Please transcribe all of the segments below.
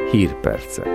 Hírpercek.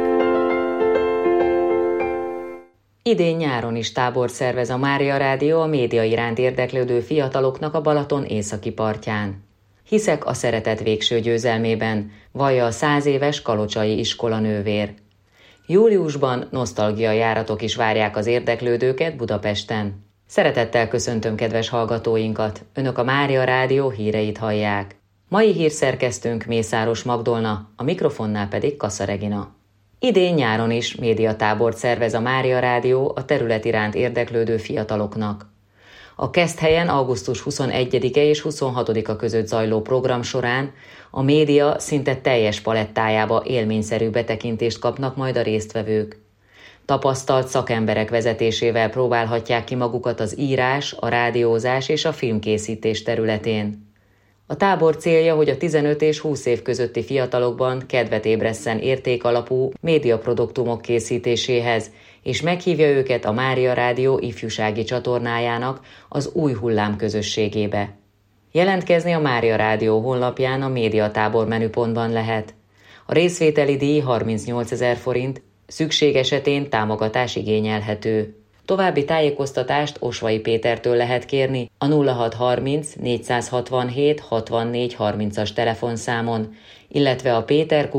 Idén nyáron is tábort szervez a Mária Rádió a média iránt érdeklődő fiataloknak a Balaton északi partján. Hiszek a szeretet végső győzelmében, vallja a 100 éves kalocsai iskolanővér. Júliusban nosztalgiajáratok is várják az érdeklődőket Budapesten. Szeretettel köszöntöm kedves hallgatóinkat, Önök a Mária Rádió híreit hallják. Mai hírszerkesztőnk Mészáros Magdolna, a mikrofonnál pedig Kassa Regina. Idén nyáron is médiatábort szervez a Mária Rádió a terület iránt érdeklődő fiataloknak. A Keszthelyen augusztus 21-e és 26-a között zajló program során a média szinte teljes palettájába élményszerű betekintést kapnak majd a résztvevők. Tapasztalt szakemberek vezetésével próbálhatják ki magukat az írás, a rádiózás és a filmkészítés területén. A tábor célja, hogy a 15 és 20 év közötti fiatalokban kedvet ébresszen értékalapú médiaproduktumok készítéséhez, és meghívja őket a Mária Rádió ifjúsági csatornájának, az Új Hullám közösségébe. Jelentkezni a Mária Rádió honlapján a médiatábor menüpontban lehet. A részvételi díj 38 000 forint, szükség esetén támogatás igényelhető. További tájékoztatást Osvai Pétertől lehet kérni a 0630 467 64 30-as telefonszámon, illetve a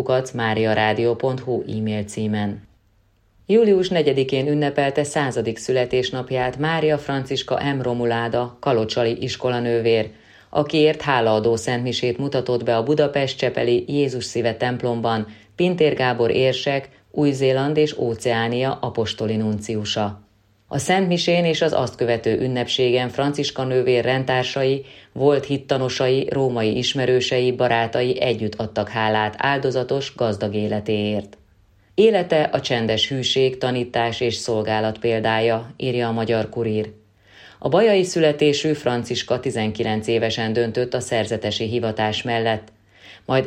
peter@mariaradio.hu e-mail címen. Július 4-én ünnepelte 100. születésnapját Mária Franciska M. Romuláda, kalocsai iskolanővér, akiért hálaadó szentmisét mutatott be a Budapest-csepeli Jézus Szíve templomban Pintér Gábor érsek, Új-Zéland és Óceánia apostoli nunciusa. A szentmisén és az azt követő ünnepségen Franciska nővér rendtársai, volt hittanosai, római ismerősei, barátai együtt adtak hálát áldozatos, gazdag életéért. Élete a csendes hűség, tanítás és szolgálat példája, írja a Magyar Kurír. A bajai születésű Franciska 19 évesen döntött a szerzetesi hivatás mellett, majd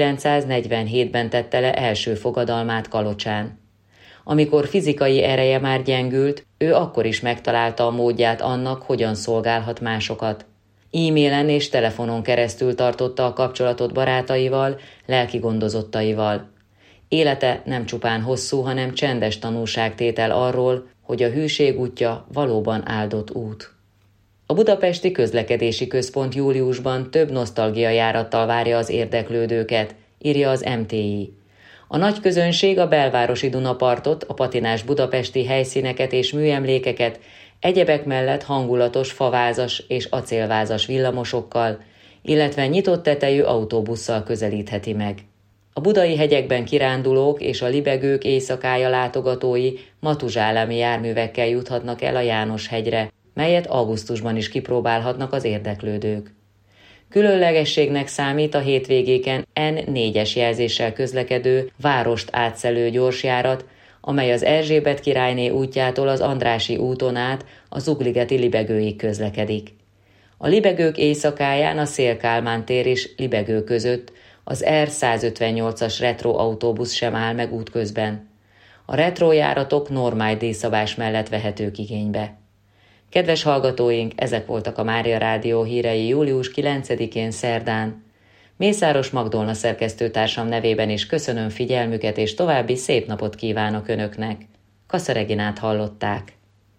1947-ben tette le első fogadalmát Kalocsán. Amikor fizikai ereje már gyengült, ő akkor is megtalálta a módját annak, hogyan szolgálhat másokat. E-mailen és telefonon keresztül tartotta a kapcsolatot barátaival, lelki gondozottaival. Élete nem csupán hosszú, hanem csendes tanúságtétel arról, hogy a hűség útja valóban áldott út. A Budapesti Közlekedési Központ júliusban több nosztalgiajárattal várja az érdeklődőket, írja az MTI. A nagy közönség a belvárosi Dunapartot, a patinás budapesti helyszíneket és műemlékeket egyebek mellett hangulatos favázas és acélvázas villamosokkal, illetve nyitott tetejű autóbusszal közelítheti meg. A budai hegyekben kirándulók és a libegők éjszakája látogatói matuzsálemi járművekkel juthatnak el a János-hegyre, melyet augusztusban is kipróbálhatnak az érdeklődők. Különlegességnek számít a hétvégéken N4-es jelzéssel közlekedő, várost átszelő gyorsjárat, amely az Erzsébet királyné útjától az Andrássy úton át a Zugligeti libegőig közlekedik. A libegők éjszakáján a Széll-Kálmán tér és Libegő között az R158-as retro autóbusz sem áll meg útközben. A retro járatok normál díjszabás mellett vehetők igénybe. Kedves hallgatóink, ezek voltak a Mária Rádió hírei július 9-én szerdán. Mészáros Magdolna szerkesztőtársam nevében is köszönöm figyelmüket, és további szép napot kívánok Önöknek. Kassa Reginát hallották.